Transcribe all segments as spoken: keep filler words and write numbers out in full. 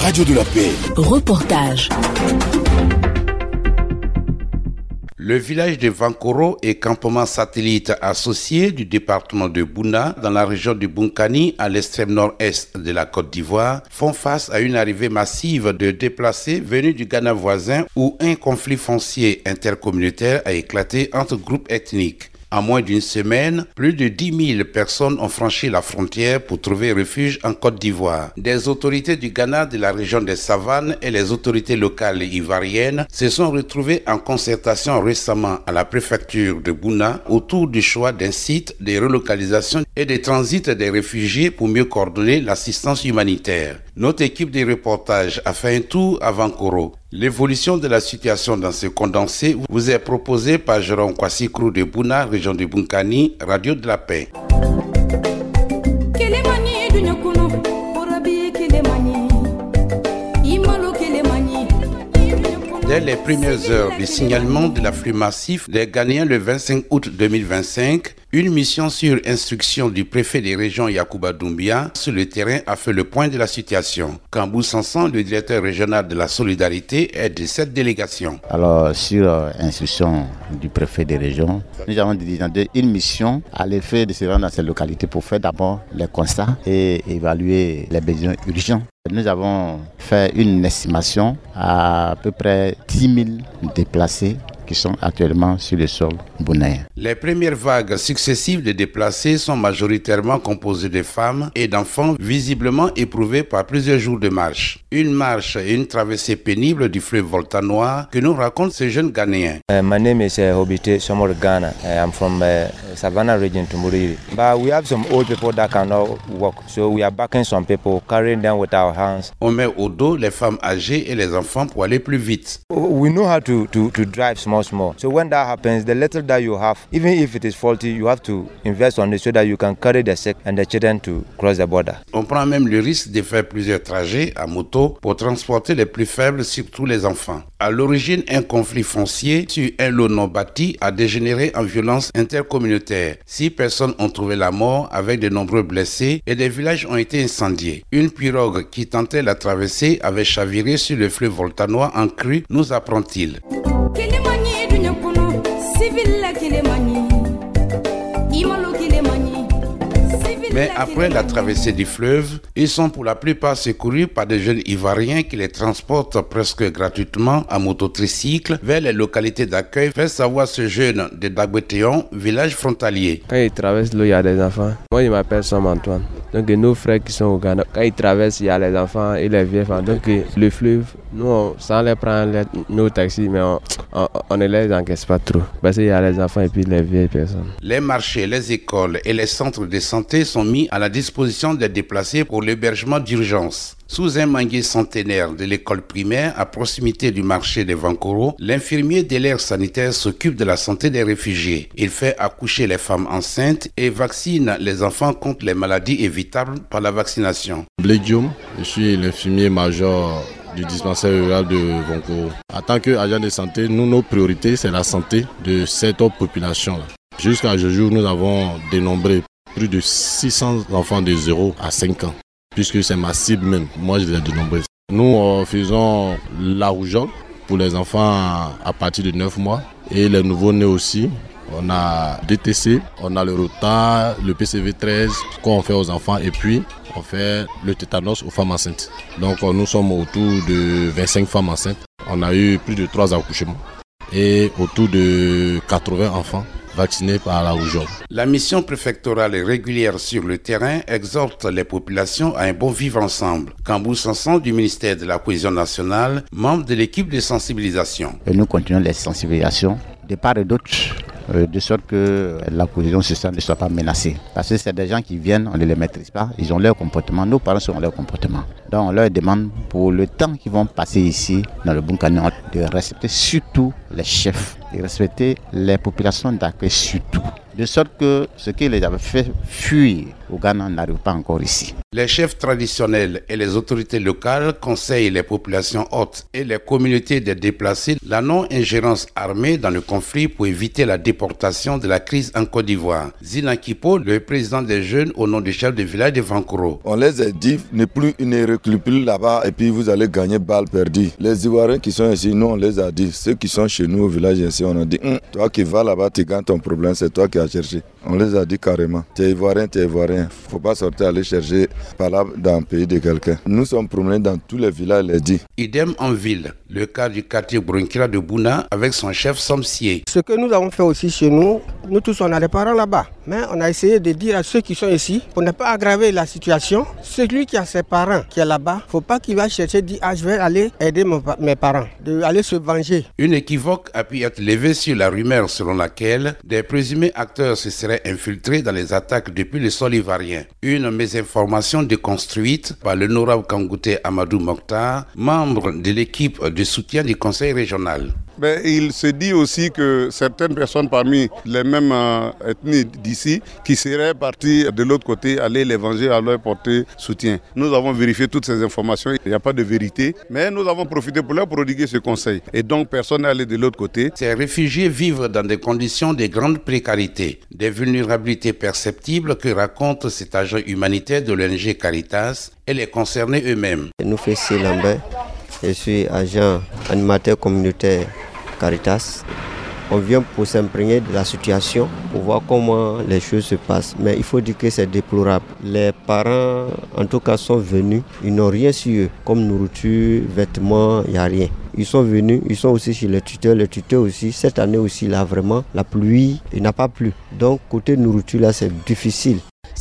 Radio de la Paix. Reportage. Le village de Vankoro est campement satellite associé du département de Bouna dans la région du Bunkani à l'extrême nord-est de la Côte d'Ivoire font face à une arrivée massive de déplacés venus du Ghana voisin où un conflit foncier intercommunautaire a éclaté entre groupes ethniques. En moins d'une semaine, plus de dix mille personnes ont franchi la frontière pour trouver refuge en Côte d'Ivoire. Des autorités du Ghana, de la région des Savanes et les autorités locales ivoiriennes se sont retrouvées en concertation récemment à la préfecture de Bouna autour du choix d'un site de relocalisation et de transit des réfugiés pour mieux coordonner l'assistance humanitaire. Notre équipe de reportage a fait un tour à Vankoro. L'évolution de la situation dans ce condensé vous est proposée par Jérôme Kwasikrou de Bouna, région de Bunkani, Radio de la Paix. Dès les premières heures du signalement de l'afflux massif des Ghanéens le vingt-cinq août deux mille vingt-cinq, une mission sur instruction du préfet des régions Yacouba Doumbia sur le terrain a fait le point de la situation. Kambou Sanson, le directeur régional de la solidarité, est de cette délégation. Alors, sur euh, instruction du préfet des régions, nous avons dirigé une mission à l'effet de se rendre dans ces localités pour faire d'abord les constats et évaluer les besoins urgents. Nous avons fait une estimation à à peu près dix mille déplacés qui sont actuellement sur le sol bounayen. Les premières vagues successives de déplacés sont majoritairement composées de femmes et d'enfants visiblement éprouvés par plusieurs jours de marche. Une marche et une traversée pénible du fleuve Volta Noir que nous raconte ce jeune Ghanéen. Uh, my name is uh, Hobite Somor Ghana. Uh, I'm from uh, Savannah region to Muriri. But we have some old people that cannot walk, so we are backing some people, carrying them with our hands. On met au dos les femmes âgées et les enfants pour aller plus vite. We know how to, to, to drive small small. So when that happens, the little that you have, even if it is faulty, you have to invest on it so that you can carry the sick and the children to cross the border. On prend même le risque de faire plusieurs trajets à moto pour transporter les plus faibles, surtout les enfants. À l'origine, un conflit foncier sur un lot non bâti a dégénéré en violence intercommunautaire. Six personnes ont trouvé la mort avec de nombreux blessés et des villages ont été incendiés. Une pirogue qui tentait la traversée avait chaviré sur le fleuve Volta Noir en crue, nous apprend-il. Mais après la traversée du fleuve, ils sont pour la plupart secourus par des jeunes Ivoiriens qui les transportent presque gratuitement à mototricycle vers les localités d'accueil, fait savoir ce jeune de Dagbetéon, village frontalier. Quand ils traversent l'eau, il y a des enfants. Moi, je m'appelle Sam Antoine. Donc nos frères qui sont au Ghana, quand ils traversent, il y a les enfants et les vieux enfants. Donc le fleuve, nous, sans les prendre les, nos taxis, mais on, on, on ne les encaisse pas trop. Parce qu'il y a les enfants et puis les vieilles personnes. Les marchés, les écoles et les centres de santé sont mis à la disposition des déplacés pour l'hébergement d'urgence. Sous un manguier centenaire de l'école primaire à proximité du marché de Vankoro, l'infirmier de l'aire sanitaire s'occupe de la santé des réfugiés. Il fait accoucher les femmes enceintes et vaccine les enfants contre les maladies évitables par la vaccination. Blédium, je suis l'infirmier major du dispensaire rural de Vankoro. En tant qu'agent de santé, nous, nos priorités, c'est la santé de cette population-là. Jusqu'à ce jour, nous avons dénombré plus de six cents enfants de zéro à cinq ans, puisque c'est ma cible même. Moi, je les ai dénombrés. Nous euh, faisons la rougeole pour les enfants à partir de neuf mois et les nouveaux-nés aussi. On a D T C, on a le Rota, le P C V treize qu'on fait aux enfants et puis on fait le tétanos aux femmes enceintes. Donc nous sommes autour de vingt-cinq femmes enceintes. On a eu plus de trois accouchements et autour de quatre-vingts enfants vaccinés par la rougeole. La mission préfectorale régulière sur le terrain exhorte les populations à un bon vivre ensemble. Kambou Sanson du ministère de la Cohésion nationale, membre de l'équipe de sensibilisation. Et nous continuons les sensibilisations de part et d'autre, euh, de sorte que la cohésion sociale ne soit pas menacée. Parce que c'est des gens qui viennent, on ne les maîtrise pas, ils ont leur comportement, nos parents ont leur comportement. Donc on leur demande pour le temps qu'ils vont passer ici, dans le Bunkani, de respecter surtout les chefs, de respecter les populations d'accueil surtout. De sorte que ce qui les avait fait fuir au Ghana n'arrive pas encore ici. Les chefs traditionnels et les autorités locales conseillent les populations hautes et les communautés de déplacés la non-ingérence armée dans le conflit pour éviter la déportation de la crise en Côte d'Ivoire. Zina Kipo, le président des jeunes au nom du chef de village de Vankoro. On les a dit, ne plus, ne reculez plus là-bas et puis vous allez gagner balle perdue. Les Ivoiriens qui sont ici, nous on les a dit. Ceux qui sont chez nous au village ici, on a dit, hm, toi qui vas là-bas, tu gagnes ton problème, c'est toi qui as cherché. On les a dit carrément, tu es Ivoirien, tu es Ivoirien. Faut pas sortir aller chercher par là dans le pays de quelqu'un. Nous sommes promenés dans tous les villages, les dit. Idem en ville, le cas du quartier Brunkira de Bouna avec son chef Somsier. Ce que nous avons fait aussi chez nous, nous tous on a des parents là-bas. Mais on a essayé de dire à ceux qui sont ici, pour ne pas aggraver la situation, celui qui a ses parents qui est là-bas, il ne faut pas qu'il va chercher, dire ah je vais aller aider mon, mes parents, de aller se venger. Une équivoque a pu être levée sur la rumeur selon laquelle des présumés acteurs se seraient infiltrés dans les attaques depuis le sol ivoirien. Une mésinformation déconstruite par l'honorable Kangouté Amadou Mokhtar, membre de l'équipe de soutien du conseil régional. Ben, il se dit aussi que certaines personnes parmi les mêmes euh, ethnies d'ici qui seraient parties de l'autre côté aller les venger à leur porter soutien. Nous avons vérifié toutes ces informations, il n'y a pas de vérité, mais nous avons profité pour leur prodiguer ce conseil. Et donc personne n'est allé de l'autre côté. Ces réfugiés vivent dans des conditions de grande précarité, des vulnérabilités perceptibles que raconte cet agent humanitaire de l'O N G Caritas et les concernés eux-mêmes. Nous faisons Lambert, je suis agent animateur communautaire Caritas. On vient pour s'imprégner de la situation, pour voir comment les choses se passent. Mais il faut dire que c'est déplorable. Les parents, en tout cas, sont venus. Ils n'ont rien sur eux, comme nourriture, vêtements, il n'y a rien. Ils sont venus, ils sont aussi chez les tuteurs. Les tuteurs aussi, cette année aussi, là, vraiment, la pluie, il n'a pas plu. Donc, côté nourriture, là, c'est difficile.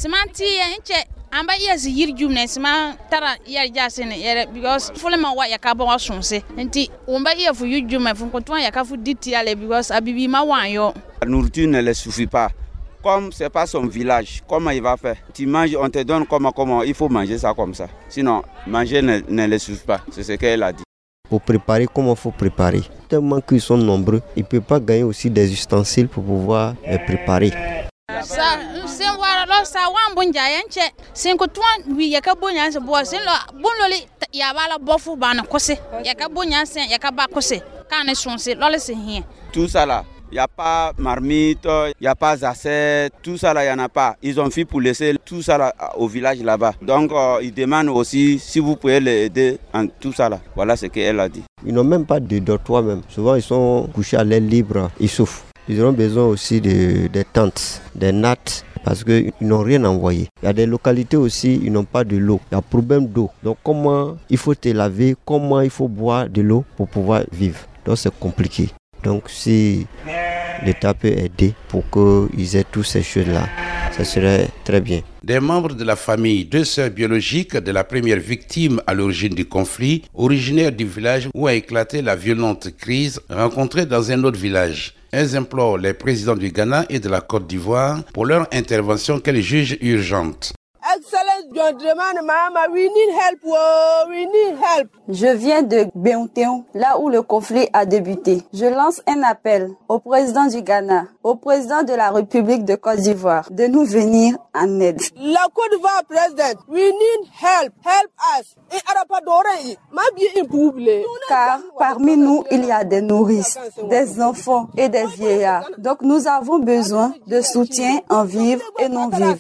amba yesi yirjum ne sima tara yar jasene yere because fulema wa yakaba wa sonse nti umba iya fu yirjum fu kontwa yakafu diti ale because abibi ma wanyo. La nourriture ne le suffit pas. Comme c'est pas son village, comment il va faire? Tu manges, on te donne comment comment, il faut manger ça comme ça. Sinon, manger ne, ne le suffit pas. C'est ce qu'elle a dit. Pour préparer, comment il faut préparer? Tellement qu'ils sont nombreux, ils ne peuvent pas gagner aussi des ustensiles pour pouvoir les préparer. Sa sen wara lo sa wan bunja yanche sen ko tuan wi yaka bonya se bo sen lo bonloli ya bala bofu bana kose yaka bonya sen yaka ba kose kana sonse lo le sen hien. Tout ça là, il y a pas marmite, il y a pas zassette, tout ça là il y en a pas. Ils ont fait pour laisser tout ça là au village là-bas. Donc euh, ils demandent aussi si vous pouvez les aider en tout ça là. Voilà ce qu'elle a dit. Ils n'ont même pas de dortoir même. Souvent ils sont couchés à l'air libre, ils souffrent. Ils auront besoin aussi de, des tentes, des nattes, parce qu'ils n'ont rien envoyé. Il y a des localités aussi, ils n'ont pas de l'eau. Il y a problème d'eau. Donc comment il faut te laver, comment il faut boire de l'eau pour pouvoir vivre. Donc c'est compliqué. Donc si l'État peut aider pour qu'ils aient toutes ces choses-là, ça serait très bien. Des membres de la famille, deux sœurs biologiques de la première victime à l'origine du conflit, originaires du village où a éclaté la violente crise, rencontrés dans un autre village. Elles implorent les présidents du Ghana et de la Côte d'Ivoire pour leur intervention qu'elles jugent urgente. Excellence John Dramani Mahama, we need help, oh, we need help. Je viens de Béontéon, là où le conflit a débuté. Je lance un appel au président du Ghana, au président de la République de Côte d'Ivoire, de nous venir en aide. La Côte d'Ivoire président, we need help, help us. Car parmi nous, il y a des nourrices, des enfants et des vieillards. Donc nous avons besoin de soutien en vivre et non vivre.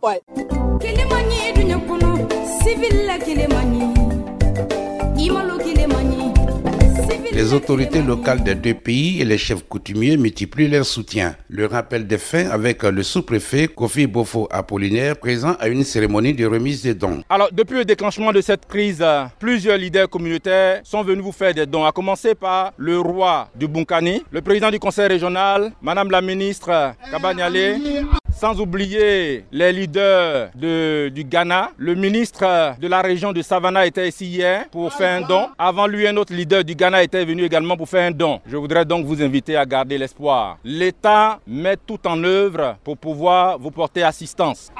Les autorités locales des deux pays et les chefs coutumiers multiplient leur soutien. Le rappel des faits avec le sous-préfet Kofi Bofo Apollinaire présent à une cérémonie de remise des dons. Alors depuis le déclenchement de cette crise, plusieurs leaders communautaires sont venus vous faire des dons, à commencer par le roi du Bunkani, le président du conseil régional, madame la ministre Kabanyale, sans oublier les leaders de, du Ghana. Le ministre de la région de Savannah était ici hier pour faire un don. Avant lui, un autre leader du Ghana était venu également pour faire un don. Je voudrais donc vous inviter à garder l'espoir. L'État met tout en œuvre pour pouvoir vous porter assistance.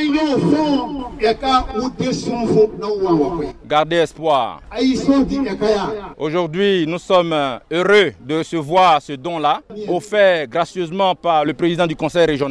Gardez espoir. Aujourd'hui, nous sommes heureux de recevoir ce don-là, offert gracieusement par le président du conseil régional.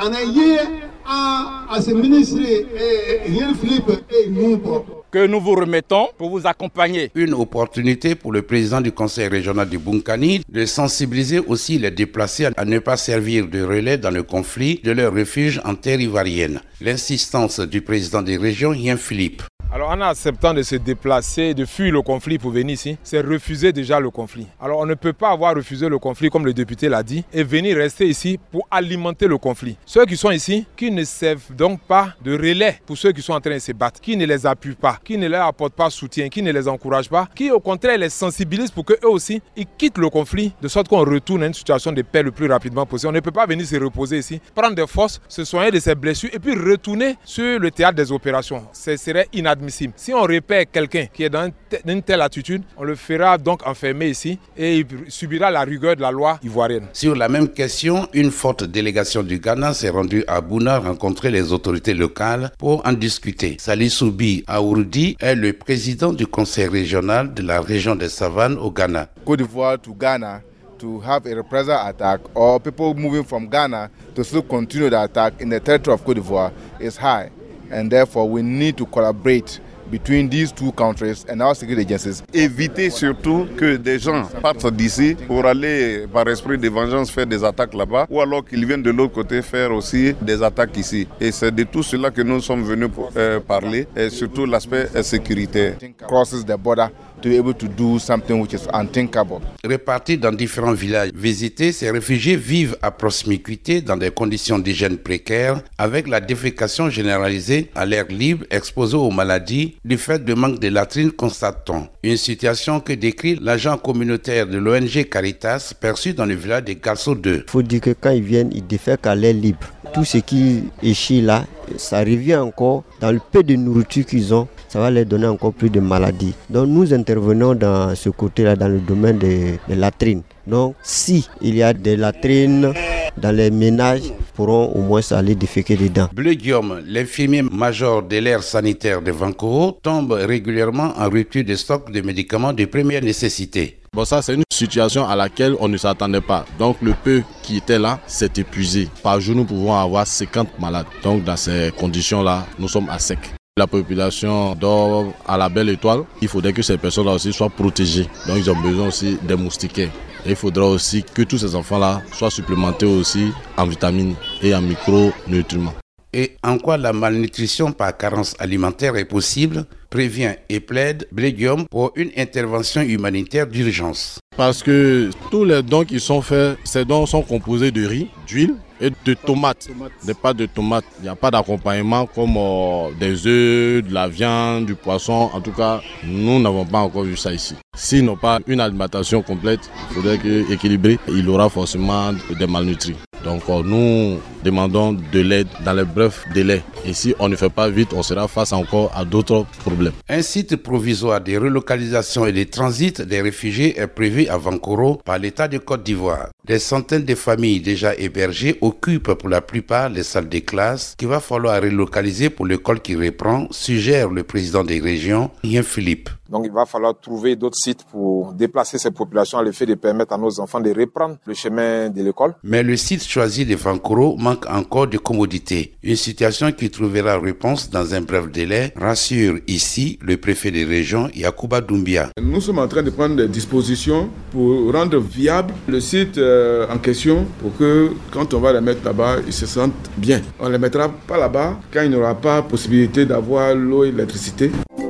que nous vous remettons pour vous accompagner. Une opportunité pour le président du conseil régional du Bunkani de sensibiliser aussi les déplacés à ne pas servir de relais dans le conflit de leur refuge en terre ivoirienne. L'insistance du président des régions, Yen Philippe. Alors en acceptant de se déplacer, de fuir le conflit pour venir ici, c'est refuser déjà le conflit. Alors on ne peut pas avoir refusé le conflit comme le député l'a dit et venir rester ici pour alimenter le conflit. Ceux qui sont ici, qui ne servent donc pas de relais pour ceux qui sont en train de se battre, qui ne les appuient pas, qui ne leur apportent pas soutien, qui ne les encouragent pas, qui au contraire les sensibilisent pour qu'eux aussi ils quittent le conflit de sorte qu'on retourne à une situation de paix le plus rapidement possible. On ne peut pas venir se reposer ici, prendre des forces, se soigner de ses blessures et puis retourner sur le théâtre des opérations. Ce serait inadmissible. Si on repère quelqu'un qui est dans une telle attitude, on le fera donc enfermer ici et il subira la rigueur de la loi ivoirienne. Sur la même question, une forte délégation du Ghana s'est rendue à Bouna rencontrer les autorités locales pour en discuter. Salisubi Aourdi est le président du conseil régional de la région des Savanes au Ghana. Côte d'Ivoire to Ghana to have a reprisal attack or people moving from Ghana to still continue the attack in the territory of Côte d'Ivoire is high. And therefore we need to collaborate between these two countries and our security agencies. Éviter surtout que des gens partent d'ici pour aller par esprit de vengeance faire des attaques là-bas ou alors qu'ils viennent de l'autre côté faire aussi des attaques ici. Et c'est de tout cela que nous sommes venus pour, euh, parler et surtout l'aspect euh, sécuritaire. Crosses the border to be able to do something which is unthinkable. Répartis dans différents villages visités, ces réfugiés vivent à proximité dans des conditions d'hygiène précaires avec la défécation généralisée à l'air libre exposée aux maladies du fait de manque de latrines constate-t-on. Une situation que décrit l'agent communautaire de l'O N G Caritas perçu dans le village de Garceau deux. Il faut dire que quand ils viennent, ils défèquent à l'air libre. Tout ce qui échit là, ça revient encore dans le peu de nourriture qu'ils ont. Ça va leur donner encore plus de maladies. Donc nous intervenons dans ce côté-là, dans le domaine des, des latrines. Donc si il y a des latrines dans les ménages, pourront au moins aller déféquer dedans. Bleu Guillaume, l'infirmier major de l'aire sanitaire de Vankoro, tombe régulièrement en rupture de stock de médicaments de première nécessité. Bon, ça, c'est une situation à laquelle on ne s'attendait pas. Donc, le peu qui était là s'est épuisé. Par jour, nous pouvons avoir cinquante malades. Donc, dans ces conditions-là, nous sommes à sec. La population dort à la belle étoile. Il faudrait que ces personnes-là aussi soient protégées. Donc, ils ont besoin aussi des moustiquaires. Et il faudra aussi que tous ces enfants-là soient supplémentés aussi en vitamines et en micronutriments. Et en quoi la malnutrition par carence alimentaire est possible, prévient et plaide Bleu Guillaume pour une intervention humanitaire d'urgence. Parce que tous les dons qui sont faits, ces dons sont composés de riz, d'huile et de tomates. Des pâtes de tomates. Il n'y a pas d'accompagnement comme euh, des œufs, de la viande, du poisson. En tout cas, nous n'avons pas encore vu ça ici. S'ils n'ont pas une alimentation complète, il faudrait que, équilibrée, il aura forcément des malnutris. Donc euh, nous demandons de l'aide dans les brefs délais. Et si on ne fait pas vite, on sera face encore à d'autres problèmes. Un site provisoire de relocalisation et de transit des réfugiés est prévu à Vankoro par l'État de Côte d'Ivoire. Des centaines de familles déjà hébergées occupent pour la plupart les salles de classe qu'il va falloir relocaliser pour l'école qui reprend, suggère le président des régions, Yen Philippe. Donc il va falloir trouver d'autres sites pour déplacer ces populations à l'effet de permettre à nos enfants de reprendre le chemin de l'école. Mais le site choisi de Vankoro manque encore de commodité. Une situation qui trouvera réponse dans un bref délai, rassure ici le préfet des régions, Yacouba Doumbia. Nous sommes en train de prendre des dispositions pour rendre viable le site euh, en question pour que quand on va les mettre là-bas, ils se sentent bien. On ne les mettra pas là-bas quand il n'y aura pas possibilité d'avoir l'eau et l'électricité.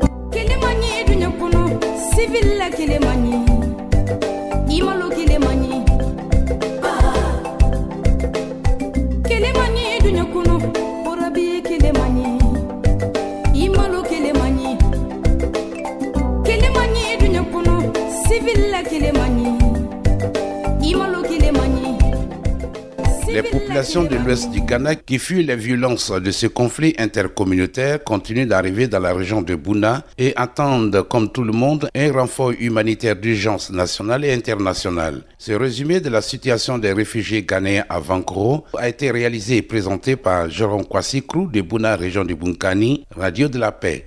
Les populations de l'ouest du Ghana qui fuient les violences de ce conflit intercommunautaire continuent d'arriver dans la région de Bouna et attendent, comme tout le monde, un renfort humanitaire d'urgence nationale et internationale. Ce résumé de la situation des réfugiés ghanéens à Vankoro a été réalisé et présenté par Jérôme Kwasi Krou de Bouna, région de Bunkani, Radio de la Paix.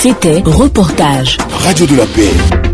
C'était reportage. Radio de la paix.